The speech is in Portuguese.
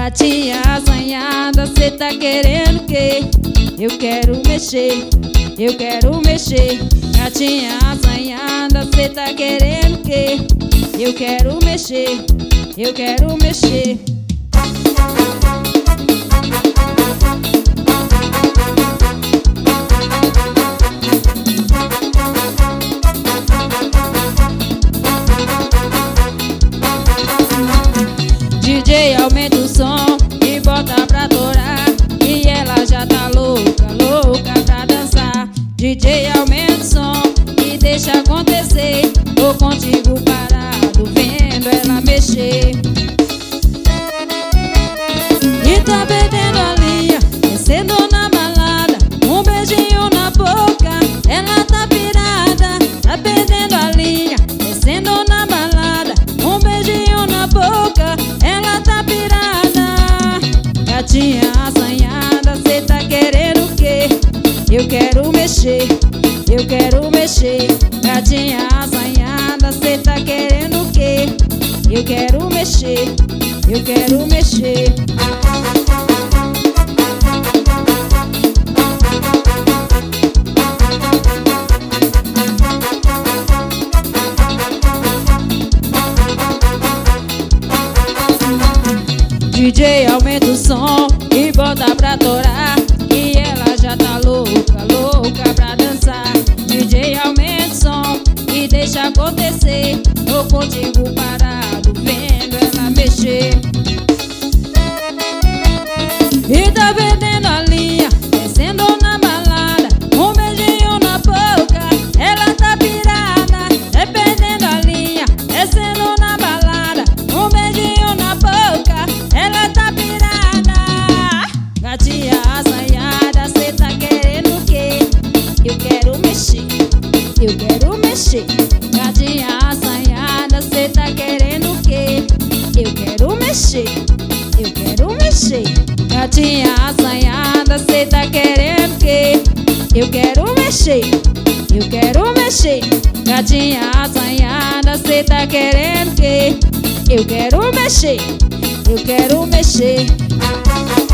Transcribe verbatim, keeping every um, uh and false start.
Gatinha assanhada, cê tá querendo o quê? Eu quero mexer, eu quero mexer. Gatinha assanhada, cê tá querendo o quê? Eu quero mexer, eu quero mexer. D J, aumenta o som e bota pra torar, e ela já tá louca, louca pra dançar. D J, aumenta o som e deixa acontecer. Tô contigo parado, vendo ela mexer. E tá perdendo a linha, descendo na balada, um beijinho na boca, ela tá pirada. Tá perdendo a linha, descendo na balada, um beijinho na boca, ela tá pirada. Gatinha assanhada, cê tá querendo o quê? Eu quero mexer, eu quero mexer. Gatinha assanhada, cê tá querendo o quê? Eu quero mexer, eu quero mexer. D J, aumenta o som e bota pra torar, e ela já tá louca, louca pra dançar. D J, aumenta o som e deixa acontecer. Tô contigo parado, vendo ela mexer. E tá perdendo a linha, descendo na balada, um beijinho na boca, ela tá pirada. É perdendo a linha, descendo na balada, um beijinho na boca, ela tá pirada. Gatinha assanhada, cê tá querendo o quê? Eu quero mexer, eu quero mexer. Gatinha assanhada, cê tá querendo o quê? Eu quero mexer, eu quero mexer. Gatinha assanhada, cê tá querendo o quê? Eu quero mexer, eu quero mexer. Gatinha assanhada, cê tá querendo o quê? Eu quero mexer, eu quero mexer.